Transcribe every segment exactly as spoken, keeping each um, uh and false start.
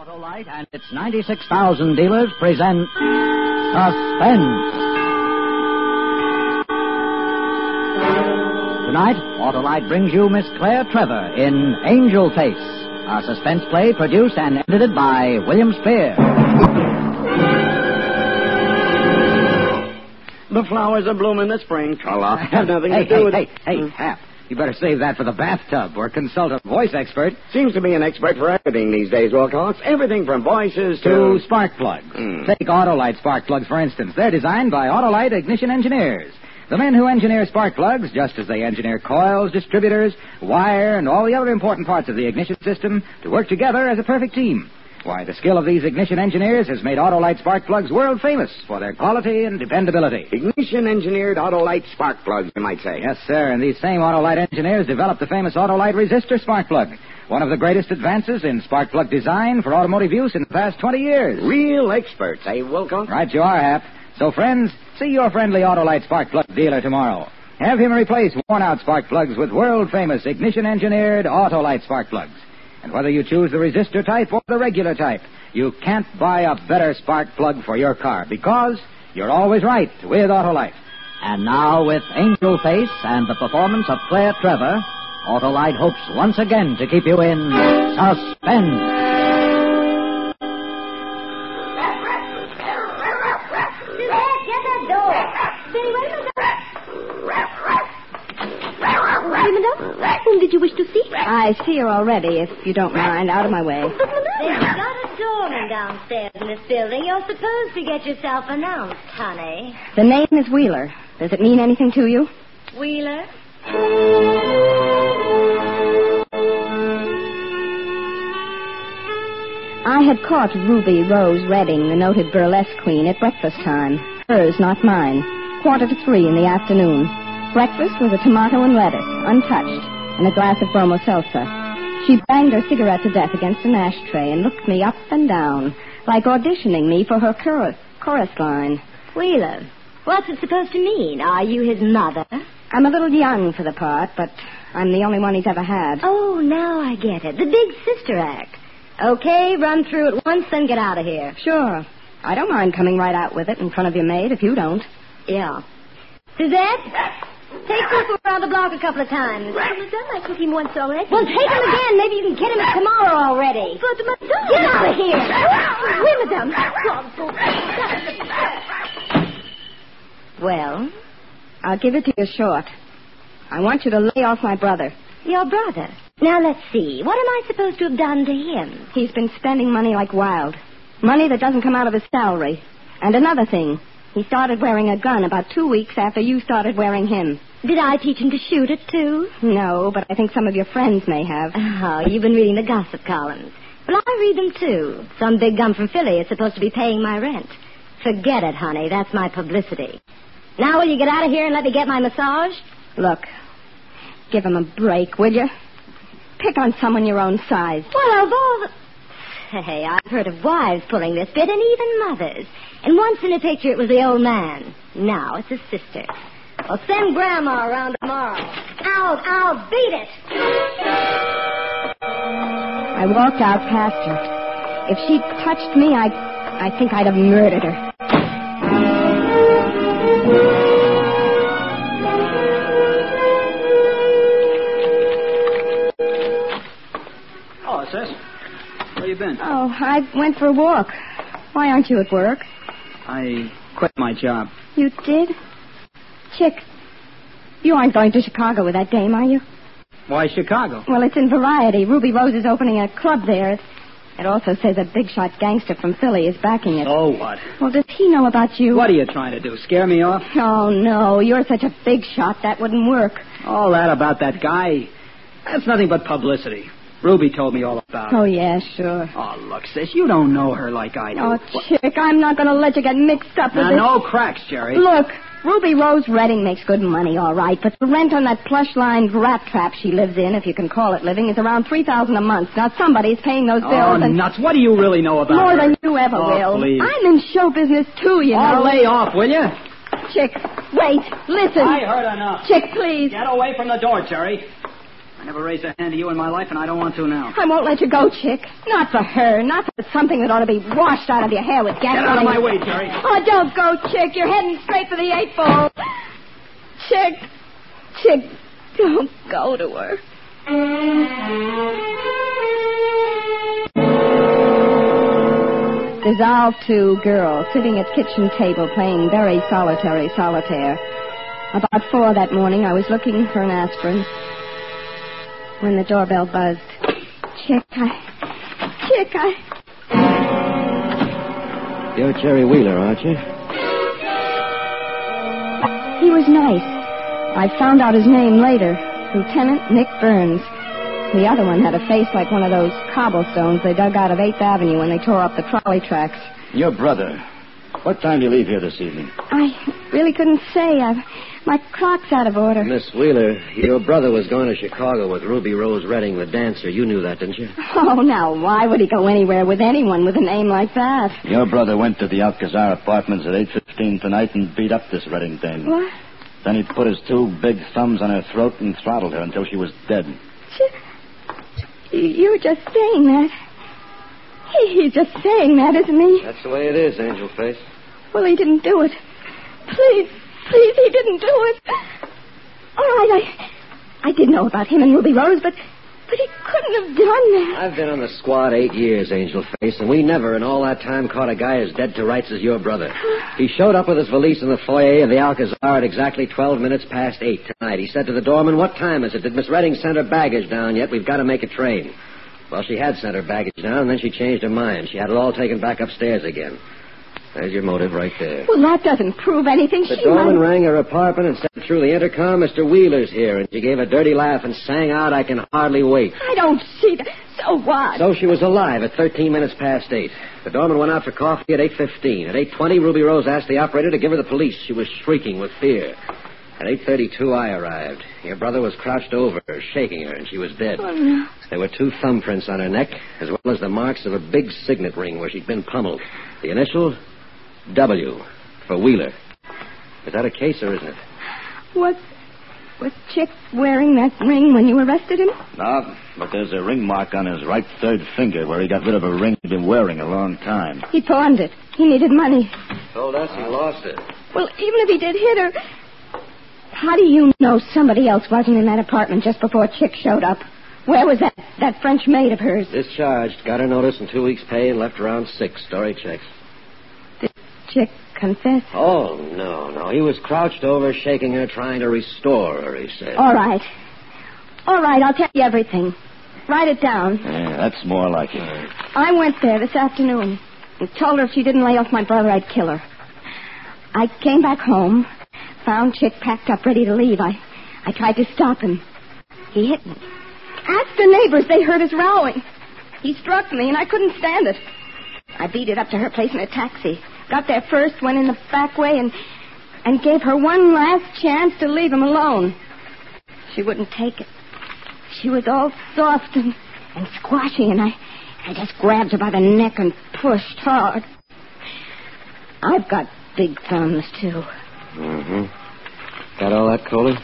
Autolite and its ninety-six thousand dealers present Suspense. Tonight, Autolite brings you Miss Claire Trevor in Angel Face, a suspense play produced and edited by William Spear. The flowers are blooming this spring. I'll have nothing hey, to do hey, with hey, it. Hey, hey, Hap. You better save that for the bathtub or consult a voice expert. Seems to be an expert for everything these days, Wilcox. Everything from voices to... To spark plugs. Mm. Take Autolite spark plugs, for instance. They're designed by Autolite ignition engineers. The men who engineer spark plugs, just as they engineer coils, distributors, wire, and all the other important parts of the ignition system to work together as a perfect team. Why, the skill of these ignition engineers has made Autolite spark plugs world famous for their quality and dependability. Ignition-engineered Autolite spark plugs, you might say. Yes, sir, and these same Autolite engineers developed the famous Autolite resistor spark plug, one of the greatest advances in spark plug design for automotive use in the past twenty years. Real experts, eh, Wilcox? Right you are, Hap. So, friends, see your friendly Autolite spark plug dealer tomorrow. Have him replace worn-out spark plugs with world-famous ignition-engineered Autolite spark plugs. And whether you choose the resistor type or the regular type, you can't buy a better spark plug for your car because you're always right with Autolite. And now, with Angel Face and the performance of Claire Trevor, Autolite hopes once again to keep you in suspense. Whom did you wish to see? I see her already, if you don't mind. Out of my way. They've got a doorman downstairs in this building. You're supposed to get yourself announced, honey. The name is Wheeler. Does it mean anything to you? Wheeler? I had caught Ruby Rose Redding, the noted burlesque queen, at breakfast time. Hers, not mine. Quarter to three in the afternoon. Breakfast was a tomato and lettuce, untouched, and a glass of bromo seltzer. She banged her cigarette to death against an ashtray and looked me up and down, like auditioning me for her chorus, chorus line. Wheeler, what's it supposed to mean? Are you his mother? I'm a little young for the part, but I'm the only one he's ever had. Oh, now I get it. The big sister act. Okay, run through it once, then get out of here. Sure. I don't mind coming right out with it in front of your maid if you don't. Yeah. Suzette? Take Cooper around the block a couple of times. Well, Madame, I took him once already. Well, take him again. Maybe you can get him tomorrow already. But, Madame... Get out of here. Oui, Madame. Well, I'll give it to you short. I want you to lay off my brother. Your brother? Now, let's see. What am I supposed to have done to him? He's been spending money like wild. Money that doesn't come out of his salary. And another thing. He started wearing a gun about two weeks after you started wearing him. Did I teach him to shoot it, too? No, but I think some of your friends may have. Oh, you've been reading the gossip columns. Well, I read them, too. Some big gum from Philly is supposed to be paying my rent. Forget it, honey. That's my publicity. Now, will you get out of here and let me get my massage? Look, give him a break, will you? Pick on someone your own size. Well, of all the... Hey, I've heard of wives pulling this bit, and even mothers. And once in a picture, it was the old man. Now it's his sister. Well, send Grandma around tomorrow. I'll, I'll beat it. I walked out past her. If she'd touched me, I, I think I'd have murdered her. Oh, sis. Where you been? Oh, I went for a walk. Why aren't you at work? I quit my job. You did? Chick, you aren't going to Chicago with that dame, are you? Why Chicago? Well, it's in Variety. Ruby Rose is opening a club there. It also says a big-shot gangster from Philly is backing it. Oh, what? Well, does he know about you? What are you trying to do, scare me off? Oh, no. You're such a big shot, that wouldn't work. All that about that guy, that's nothing but publicity. Ruby told me all about it. Oh, yeah, sure. Oh, look, sis, you don't know her like I do. Oh, Chick, I'm not going to let you get mixed up with now, this. no cracks, Jerry. Look, Ruby Rose Redding makes good money, all right, but the rent on that plush-lined rat trap she lives in, if you can call it living, is around three thousand dollars a month. Now, somebody's paying those bills. Oh, and... nuts. What do you really know about More her? than you ever oh, will. Please. I'm in show business, too, you Oh, know. lay off, will you? Chick, wait, listen. I heard enough. Chick, please. Get away from the door, Jerry. I never raised a hand to you in my life, and I don't want to now. I won't let you go, Chick. Not for her. Not for something that ought to be washed out of your hair with gasoline. Get out of my way, Jerry. Oh, don't go, Chick. You're heading straight for the eight ball. Chick. Chick, don't go to her. Dissolved to girl, sitting at kitchen table playing very solitary solitaire. About four that morning, I was looking for an aspirin when the doorbell buzzed. Chick, I... Chick, I... You're Jerry Wheeler, aren't you? He was nice. I found out his name later. Lieutenant Nick Burns. The other one had a face like one of those cobblestones they dug out of eighth Avenue when they tore up the trolley tracks. Your brother. What time do you leave here this evening? I really couldn't say. I've, my clock's out of order. Miss Wheeler, your brother was going to Chicago with Ruby Rose Redding, the dancer. You knew that, didn't you? Oh, now, why would he go anywhere with anyone with a name like that? Your brother went to the Alcazar Apartments at eight fifteen tonight and beat up this Redding dame. What? Then he put his two big thumbs on her throat and throttled her until she was dead. You're just saying that. He's just saying that, isn't he? That's the way it is, Angel Face. Well, he didn't do it. Please, please, he didn't do it. All right, I, I did know about him and Ruby Rose, but, but he couldn't have done that. I've been on the squad eight years, Angel Face, and we never in all that time caught a guy as dead to rights as your brother. He showed up with his valise in the foyer of the Alcazar at exactly twelve minutes past eight tonight. He said to the doorman, "What time is it? Did Miss Redding send her baggage down yet? We've got to make a train." Well, she had sent her baggage down, and then she changed her mind. She had it all taken back upstairs again. There's your motive right there. Well, that doesn't prove anything. The She doorman might... rang her apartment and said through the intercom, "Mister Wheeler's here," and she gave a dirty laugh and sang out, "I can hardly wait." I don't see that. So what? So she was alive at thirteen minutes past eight. The doorman went out for coffee at eight fifteen. At eight twenty, Ruby Rose asked the operator to give her the police. She was shrieking with fear. At eight thirty-two, I arrived. Your brother was crouched over her, shaking her, and she was dead. Oh, no. There were two thumbprints on her neck, as well as the marks of a big signet ring where she'd been pummeled. The initial, W, for Wheeler. Is that a case or isn't it? Was, was Chick wearing that ring when you arrested him? No, but there's a ring mark on his right third finger where he got rid of a ring he'd been wearing a long time. He pawned it. He needed money. Told us he lost it. Well, even if he did hit her... How do you know somebody else wasn't in that apartment just before Chick showed up? Where was that, that French maid of hers? Discharged. Got her notice and two weeks' pay and left around six. Story checks. Did Chick confess? Oh, no, no. He was crouched over, shaking her, trying to restore her, he said. All right. All right, I'll tell you everything. Write it down. Yeah, that's more like it. I went there this afternoon and told her if she didn't lay off my brother, I'd kill her. I came back home, found Chick packed up, ready to leave. I, I tried to stop him. He hit me. Ask the neighbors. They heard us rowing. He struck me, and I couldn't stand it. I beat it up to her place in a taxi. Got there first, went in the back way, and and gave her one last chance to leave him alone. She wouldn't take it. She was all soft and, and squashy, and I, I just grabbed her by the neck and pushed hard. I've got big thumbs, too. Mm-hmm. Got all that, Coley?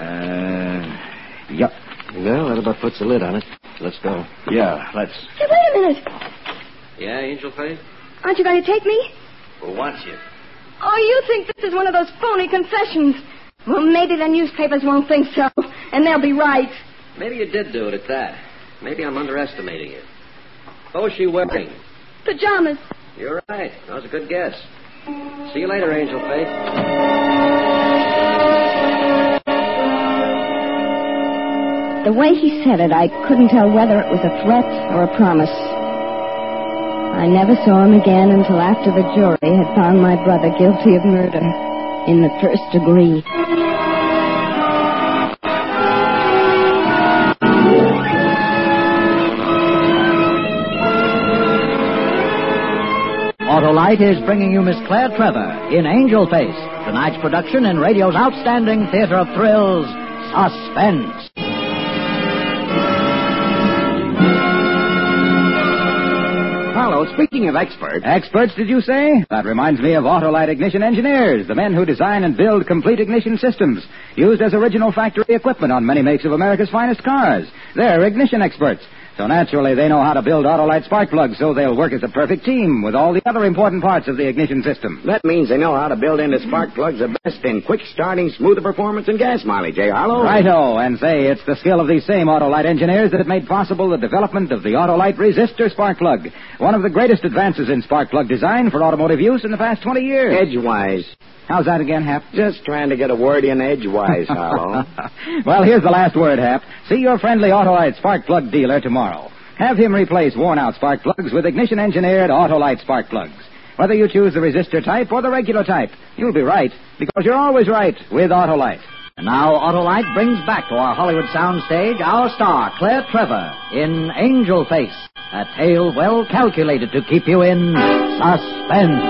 Uh, yep. Well, that about puts the lid on it. Let's go. Yeah, let's. Hey, wait a minute. Yeah, Angel Face? Aren't you going to take me? Who wants you? Oh, you think this is one of those phony concessions. Well, maybe the newspapers won't think so, and they'll be right. Maybe you did do it at that. Maybe I'm underestimating you. What was she wearing? Pajamas. You're right. That was a good guess. See you later, Angel Face. The way he said it, I couldn't tell whether it was a threat or a promise. I never saw him again until after the jury had found my brother guilty of murder in the first degree. Autolite is bringing you Miss Claire Trevor in Angel Face, tonight's production in radio's outstanding theater of thrills, Suspense. Follow Well, speaking of experts... Experts, did you say? That reminds me of Autolite Ignition Engineers, the men who design and build complete ignition systems, used as original factory equipment on many makes of America's finest cars. They're ignition experts. So naturally, they know how to build Autolite spark plugs so they'll work as a perfect team with all the other important parts of the ignition system. That means they know how to build into spark plugs the best in quick starting, smoother performance, and gas mileage, eh, Harlow? Righto, and say it's the skill of these same Autolite engineers that have made possible the development of the Autolite resistor spark plug, one of the greatest advances in spark plug design for automotive use in the past twenty years. Edgewise. How's that again, Hap? Just trying to get a word in edgewise, Harlow. Well, here's the last word, Hap. See your friendly Autolite spark plug dealer tomorrow. Have him replace worn-out spark plugs with ignition-engineered Autolite spark plugs. Whether you choose the resistor type or the regular type, you'll be right, because you're always right with Autolite. And now Autolite brings back to our Hollywood soundstage our star, Claire Trevor, in Angel Face, a tale well calculated to keep you in suspense.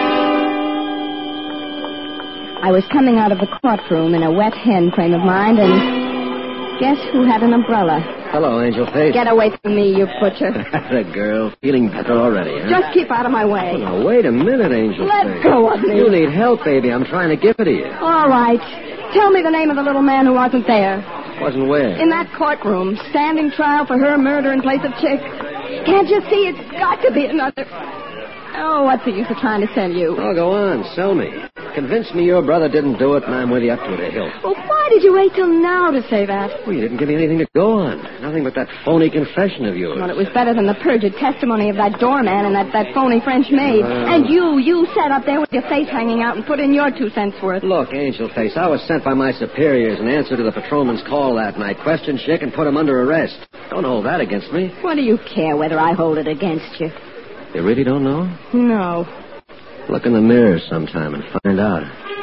I was coming out of the courtroom in a wet hen frame of mind, and guess who had an umbrella? Hello, Angel Face. Get away from me, you butcher. The girl, feeling better already, huh? Just keep out of my way. Oh, now, wait a minute, Angel Let Face. go of me. You need help, baby. I'm trying to give it to you. All right. Tell me the name of the little man who wasn't there. Wasn't where? In that courtroom, standing trial for her murder in place of Chick. Can't you see it's got to be another... Oh, what's the use of trying to sell you? Oh, go on. Sell me. Convince me your brother didn't do it, and I'm with you up to the hilt. Well, why did you wait till now to say that? Well, you didn't give me anything to go on. Nothing but that phony confession of yours. Well, it was better than the perjured testimony of that doorman and that, that phony French maid. Uh, and you, you sat up there with your face hanging out and put in your two cents worth. Look, Angel Face, I was sent by my superiors in answer to the patrolman's call that night. Questioned Chick and put him under arrest. Don't hold that against me. What do you care whether I hold it against you? You really don't know? No. Look in the mirror sometime and find out.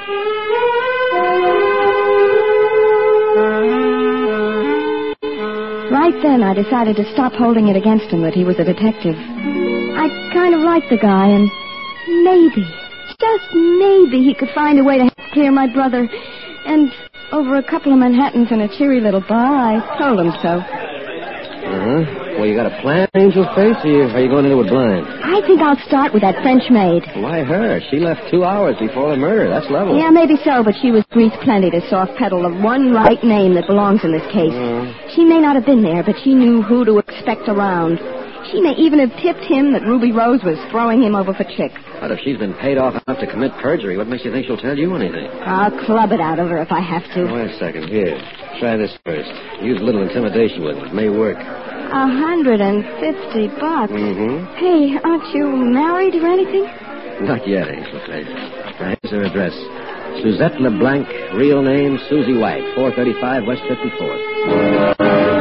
Right then, I decided to stop holding it against him that he was a detective. I kind of liked the guy, and maybe, just maybe, he could find a way to help clear my brother. And over a couple of Manhattans and a cheery little bar, I told him so. Uh-huh. Well, you got a plan, Angel Face, or you, are you going into it blind? I think I'll start with that French maid. Why her? She left two hours before the murder. That's level. Yeah, maybe so, but she was greased plenty to soft pedal the one right name that belongs in this case. Uh. She may not have been there, but she knew who to expect around. She may even have tipped him that Ruby Rose was throwing him over for Chick. But if she's been paid off enough to commit perjury, what makes you think she'll tell you anything? I'll club it out of her if I have to. Wait a second. Here, try this first. Use a little intimidation with it. It may work. A hundred and fifty bucks. Mm-hmm. Hey, aren't you married or anything? Not yet, Angel Face. Now, here's her address. Suzette LeBlanc, real name Susie White, four thirty-five West fifty-fourth.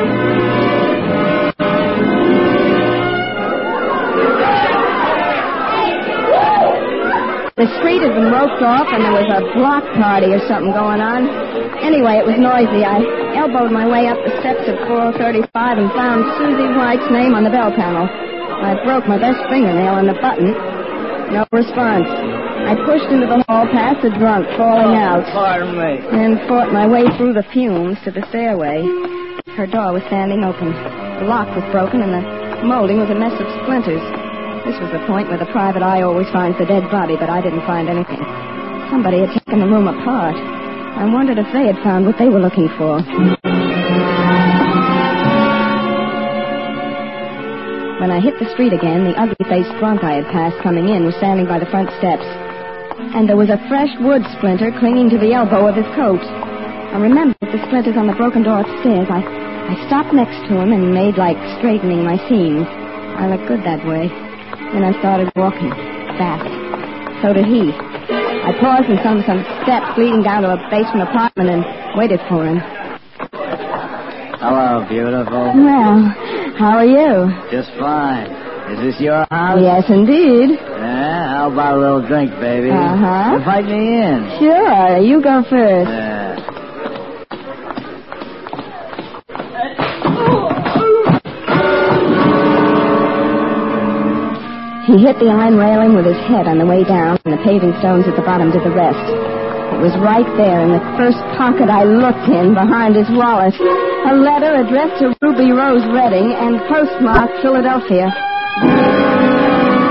The street had been roped off, and there was a block party or something going on. Anyway, it was noisy. I elbowed my way up the steps of four thirty-five and found Susie White's name on the bell panel. I broke my best fingernail on the button. No response. I pushed into the hall past the drunk falling out. Pardon me. And fought my way through the fumes to the stairway. Her door was standing open. The lock was broken, and the molding was a mess of splinters. This was the point where the private eye always finds the dead body, but I didn't find anything. Somebody had taken the room apart. I wondered if they had found what they were looking for. When I hit the street again, the ugly-faced drunk I had passed coming in was standing by the front steps. And there was a fresh wood splinter clinging to the elbow of his coat. I remembered the splinters on the broken door upstairs. I, I stopped next to him and made like straightening my seams. I looked good that way. Then I started walking, fast. So did he. I paused in some some steps leading down to a basement apartment and waited for him. Hello, beautiful. Well, how are you? Just fine. Is this your house? Yes, indeed. Yeah, how about a little drink, baby? Uh-huh. Invite me in. Sure, you go first. Yeah. He hit the iron railing with his head on the way down, and the paving stones at the bottom did the rest. It was right there in the first pocket I looked in, behind his wallet. A letter addressed to Ruby Rose Redding and postmarked Philadelphia.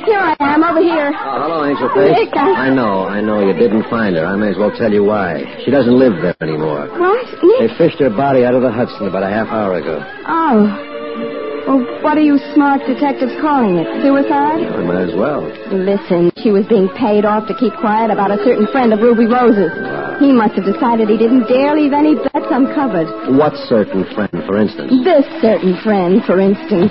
Here I am, over here. Oh, hello, Angel Face. Nick, I... I know, I know. You didn't find her. I may as well tell you why. She doesn't live there anymore. What? They Nick? fished her body out of the Hudson about a half hour ago. Oh. Well, what are you smart detectives calling it? Suicide? I might as well. Listen, she was being paid off to keep quiet about a certain friend of Ruby Rose's. He must have decided he didn't dare leave any bets uncovered. What certain friend, for instance? This certain friend, for instance.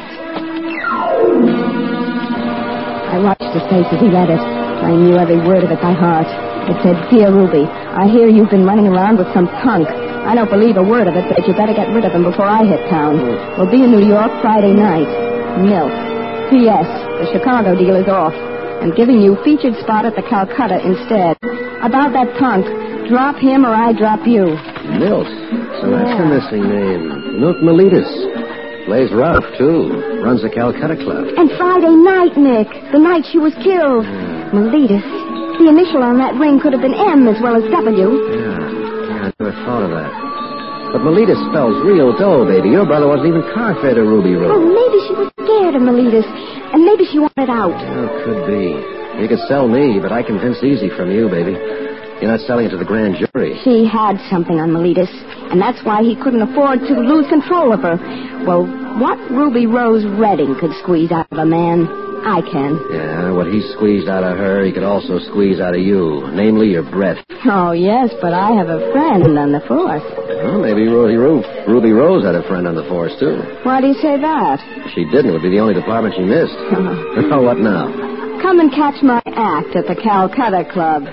I watched his face as he read it. I knew every word of it by heart. It said, Dear Ruby, I hear you've been running around with some punk. I don't believe a word of it, but you better get rid of him before I hit town. We'll be in New York Friday night. Milt. P S. The Chicago deal is off. I'm giving you featured spot at the Calcutta instead. About that punk, drop him or I drop you. Milt. So that's the missing name. Milt Miletus. Plays Ralph, too. Runs the Calcutta Club. And Friday night, Nick. The night she was killed. Yeah. Miletus. The initial on that ring could have been M as well as W. Yeah. I never thought of that. But Miletus spells real dough, baby. Your brother wasn't even car fare to Ruby Rose. Oh, maybe she was scared of Miletus, and maybe she wanted out. Oh, could be. You could sell me, but I convince easy from you, baby. You're not selling it to the grand jury. She had something on Miletus, and that's why he couldn't afford to lose control of her. Well, what Ruby Rose Redding could squeeze out of a man, I can. Yeah, what he squeezed out of her, he could also squeeze out of you. Namely, your breath. Oh, yes, but I have a friend on the force. Well, maybe Ruby, Ru- Ruby Rose had a friend on the force, too. Why do you say that? If she didn't, it would be the only department she missed. Oh, what now? Come and catch my act at the Calcutta Club.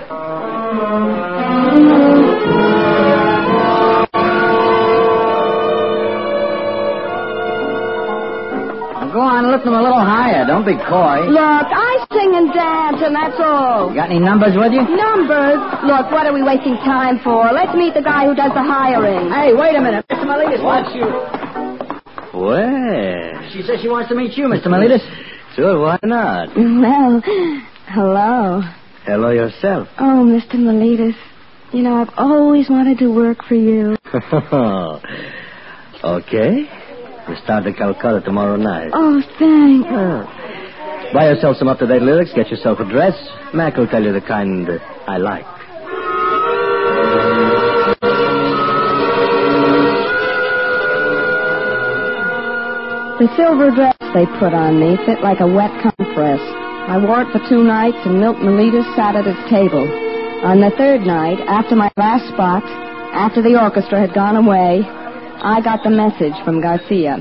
Go on, lift them a little higher. Don't be coy. Look, I sing and dance, and that's all. You got any numbers with you? Numbers? Look, what are we wasting time for? Let's meet the guy who does the hiring. Hey, wait a minute. Mister Miletus wants you. Well. She says she wants to meet you, Mister Miletus. Sure, why not? Well, hello. Hello yourself. Oh, Mister Miletus, you know, I've always wanted to work for you. Okay. We start to Calcutta tomorrow night. Oh, thanks. Oh. Buy yourself some up-to-date lyrics, get yourself a dress. Mac will tell you the kind uh, I like. The silver dress they put on me fit like a wet compress. I wore it for two nights, and Milt Miletus sat at his table. On the third night, after my last spot, after the orchestra had gone away, I got the message from Garcia.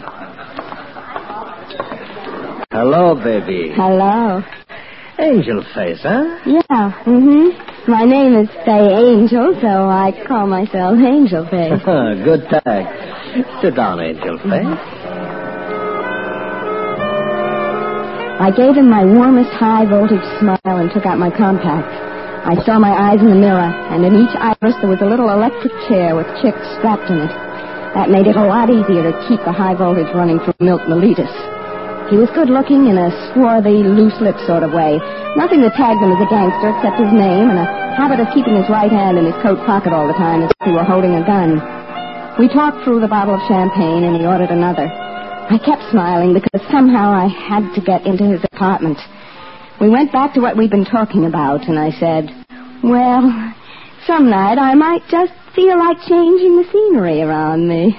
Hello, baby. Hello. Angel Face, huh? Yeah, mm-hmm. My name is Faye Angel, so I call myself Angel Face. Good tag. Sit down, Angel Face. I gave him my warmest high-voltage smile and took out my compact. I saw my eyes in the mirror, and in each iris there was a little electric chair with chicks strapped in it. That made it a lot easier to keep the high voltage running through Milt Miletus. He was good-looking in a swarthy, loose-lipped sort of way. Nothing that tagged him as a gangster except his name and a habit of keeping his right hand in his coat pocket all the time as if he were holding a gun. We talked through the bottle of champagne, and he ordered another. I kept smiling because somehow I had to get into his apartment. We went back to what we'd been talking about, and I said, well, some night I might just feel like changing the scenery around me.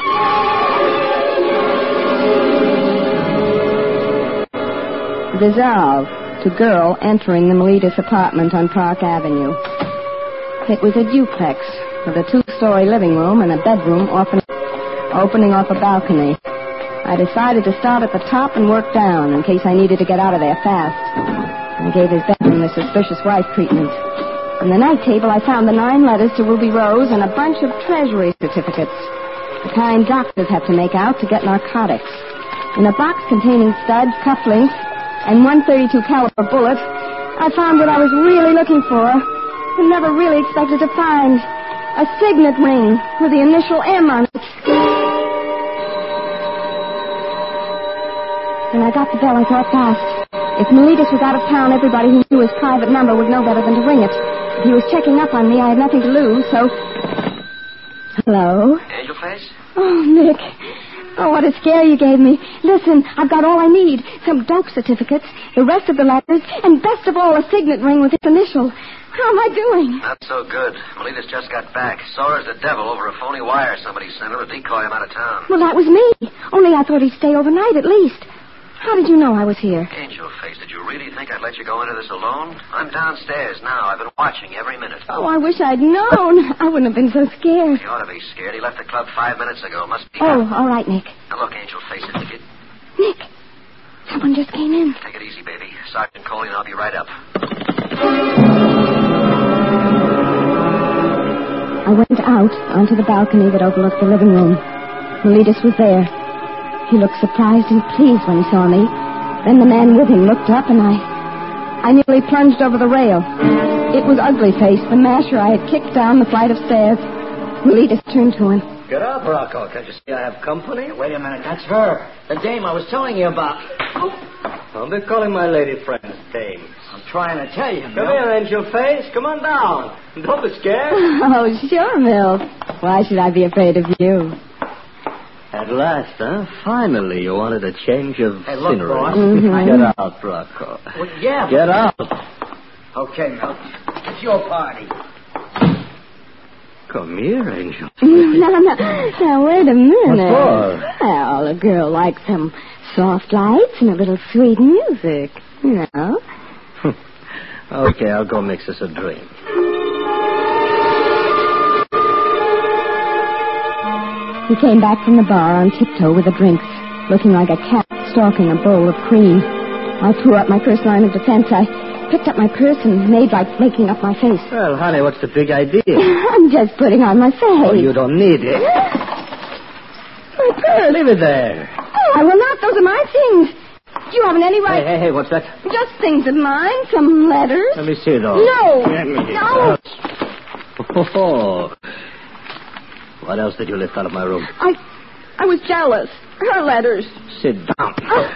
Dissolve to girl entering the Miletus apartment on Park Avenue. It was a duplex with a two-story living room and a bedroom open, opening off a balcony. I decided to start at the top and work down in case I needed to get out of there fast. I gave his bedroom the suspicious wife treatment. On the night table, I found the nine letters to Ruby Rose and a bunch of treasury certificates, the kind doctors have to make out to get narcotics. In a box containing studs, cufflinks, and one thirty-two caliber bullet, I found what I was really looking for and never really expected to find. A signet ring with the initial M on it. When I got the bell, I thought fast. If Miletus was out of town, everybody who knew his private number would know better than to ring it. If he was checking up on me, I had nothing to lose, so... Hello? Angel Face? Oh, Nick. Oh, what a scare you gave me. Listen, I've got all I need. Some dope certificates, the rest of the letters, and best of all, a signet ring with its initial. How am I doing? Not so good. Melita's just got back. Saw her as the devil over a phony wire somebody sent her to decoy him out of town. Well, that was me. Only I thought he'd stay overnight at least. How did you know I was here? Angel Face, did you really think I'd let you go into this alone? I'm downstairs now. I've been watching every minute. Oh, I wish I'd known. I wouldn't have been so scared. You ought to be scared. He left the club five minutes ago. Must be... Oh, all right, Nick. Now, look, Angel Face, if you... Nick, someone just came in. Take it easy, baby. Sergeant Coley and I'll be right up. I went out onto the balcony that overlooked the living room. Miletus was there. He looked surprised and pleased when he saw me. Then the man with him looked up, and I... I nearly plunged over the rail. It was Ugly Face, the masher I had kicked down the flight of stairs. Miletus turned to him. Get up, Rocco. Can't you see I have company? Wait a minute. That's her. The dame I was telling you about. Oh. Don't be calling my lady friend dame. I'm trying to tell you, Come here, Angel Face. Come on down. Don't be scared. Oh, sure, Mills. Why should I be afraid of you? At last, huh? Finally, you wanted a change of Hey, look, scenery. boss. Mm-hmm. Get out, Rocco. Well, yeah. Get out. Okay, Milt. It's your party. Come here, Angel. No, no. Now, wait a minute. What for? Well, a girl likes some soft lights and a little sweet music, you know. Okay, I'll go mix us a drink. He came back from the bar on tiptoe with the drinks, looking like a cat stalking a bowl of cream. I threw up my first line of defense. I picked up my purse and made like making up my face. Well, honey, what's the big idea? I'm just putting on my face. Oh, you don't need it. My purse. Leave it there. Oh, I will not. Those are my things. You haven't any right. Hey, hey, hey, what's that? Just things of mine. Some letters. Let me see those. No. Let me No. Oh. What else did you lift out of my room? I, I was jealous. Her letters. Sit down.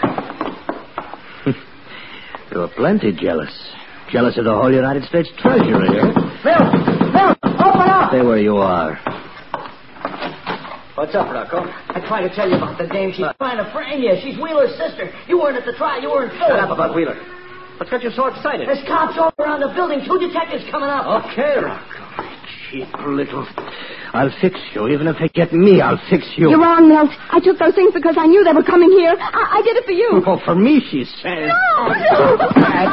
You were plenty jealous. Jealous of the whole United States Treasury, eh? Phil! Phil! Open up! Stay where you are. What's up, Rocco? I tried to tell you about the dame. She's trying to frame you. She's Wheeler's sister. You weren't at the trial. You were in Philly. Shut up about Wheeler. What's got you so excited? There's cops all around the building. Two detectives coming up. Okay, Rocco. Cheap little... I'll fix you. Even if they get me, I'll fix you. You're wrong, Milt. I took those things because I knew they were coming here. I, I did it for you. Oh, for me, she says. No, no.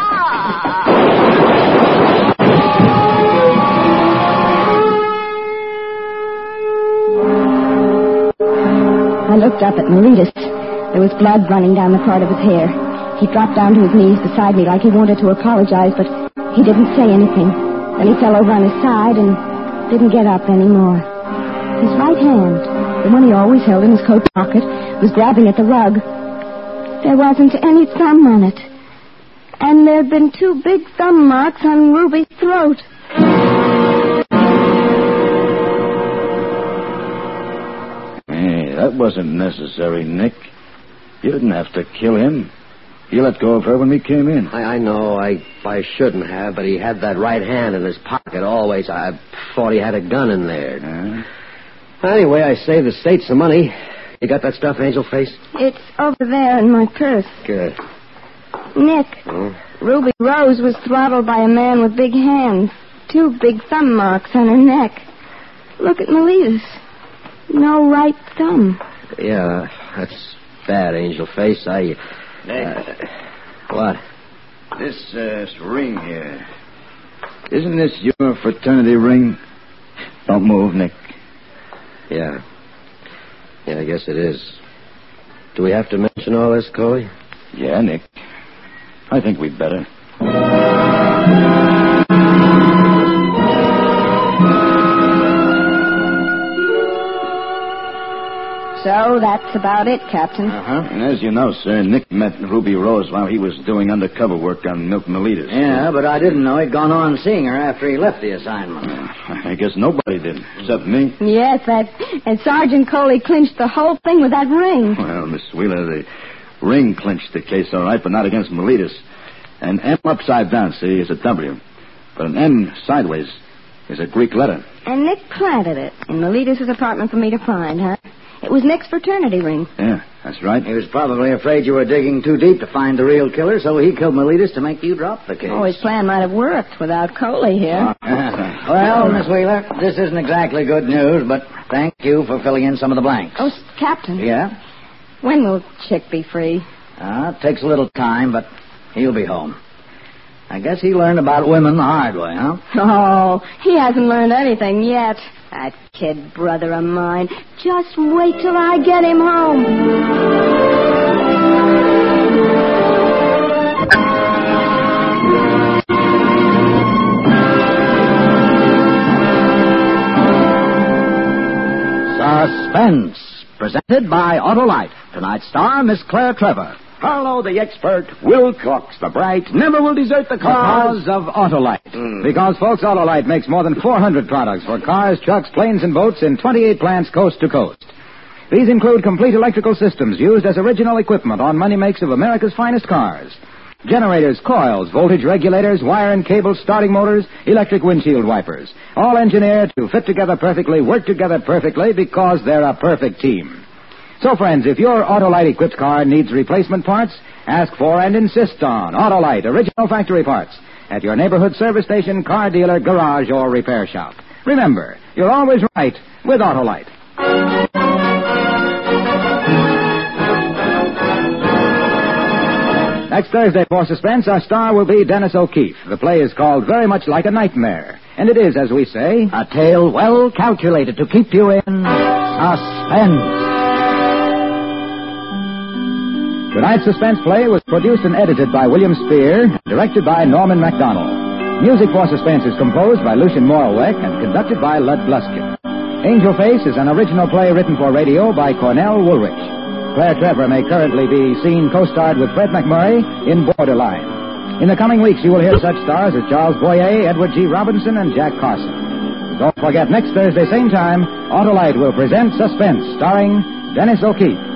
I looked up at Miletus. There was blood running down the part of his hair. He dropped down to his knees beside me like he wanted to apologize, but he didn't say anything. Then he fell over on his side and didn't get up anymore. His right hand, the one he always held in his coat pocket, was grabbing at the rug. There wasn't any thumb on it. And there'd been two big thumb marks on Ruby's throat. Hey, that wasn't necessary, Nick. You didn't have to kill him. You let go of her when we came in. I, I know. I I shouldn't have, but he had that right hand in his pocket always. I thought he had a gun in there. Uh, Anyway, I saved the state some money. You got that stuff, Angel Face? It's over there in my purse. Good. Nick, Oh? Ruby Rose was throttled by a man with big hands. Two big thumb marks on her neck. Look at Miletus. No right thumb. Yeah, that's bad, Angel Face. I... Nick. Uh, what? This uh, ring here. Isn't this your fraternity ring? Don't move, Nick. Yeah. Yeah, I guess it is. Do we have to mention all this, Coley? Yeah, Nick. I think we'd better. So that's about it, Captain. Uh-huh. And as you know, sir, Nick met Ruby Rose while he was doing undercover work on Milton Miletus. Yeah, but I didn't know he'd gone on seeing her after he left the assignment. Uh, I guess nobody did, except me. Yes, that, and Sergeant Coley clinched the whole thing with that ring. Well, Miss Wheeler, the ring clinched the case all right, but not against Miletus. An M upside down, see, is a W. But an M sideways is a Greek letter. And Nick planted it in Miletus' apartment for me to find, huh? It was Nick's fraternity ring. Yeah, that's right. He was probably afraid you were digging too deep to find the real killer, so he killed Miletus to make you drop the case. Oh, his plan might have worked without Coley here. Well, Miss Wheeler, this isn't exactly good news, but thank you for filling in some of the blanks. Oh, Captain. Yeah? When will Chick be free? Uh, it takes a little time, but he'll be home. I guess he learned about women the hard way, huh? Oh, he hasn't learned anything yet. That kid brother of mine. Just wait till I get him home. Suspense, presented by Autolite. Tonight's star, Miss Claire Trevor. Harlow, the expert. Wilcox, the bright. Never will desert the cause. Because of Autolite. Mm. Because, folks, Autolite makes more than four hundred products for cars, trucks, planes, and boats in twenty-eight plants coast to coast. These include complete electrical systems used as original equipment on many makes of America's finest cars. Generators, coils, voltage regulators, wire and cable starting motors, electric windshield wipers. All engineered to fit together perfectly, work together perfectly, because they're a perfect team. So, friends, if your Autolite-equipped car needs replacement parts, ask for and insist on Autolite original factory parts at your neighborhood service station, car dealer, garage, or repair shop. Remember, you're always right with Autolite. Next Thursday for Suspense, our star will be Dennis O'Keefe. The play is called Very Much Like a Nightmare. And it is, as we say, a tale well calculated to keep you in suspense. Tonight's suspense play was produced and edited by William Spear, directed by Norman MacDonald. Music for Suspense is composed by Lucien Moraweck and conducted by Lud Gluskin. Angel Face is an original play written for radio by Cornell Woolrich. Claire Trevor may currently be seen co-starred with Fred McMurray in Borderline. In the coming weeks, you will hear such stars as Charles Boyer, Edward G. Robinson, and Jack Carson. Don't forget, next Thursday, same time, Autolite will present Suspense, starring Dennis O'Keefe.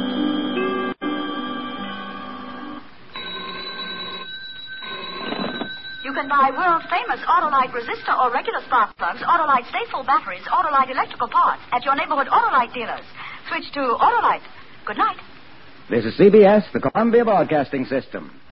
You can buy world-famous Autolite resistor or regular spark plugs, Autolite Stateful batteries, Autolite electrical parts at your neighborhood Autolite dealers. Switch to Autolite. Good night. This is C B S, the Columbia Broadcasting System.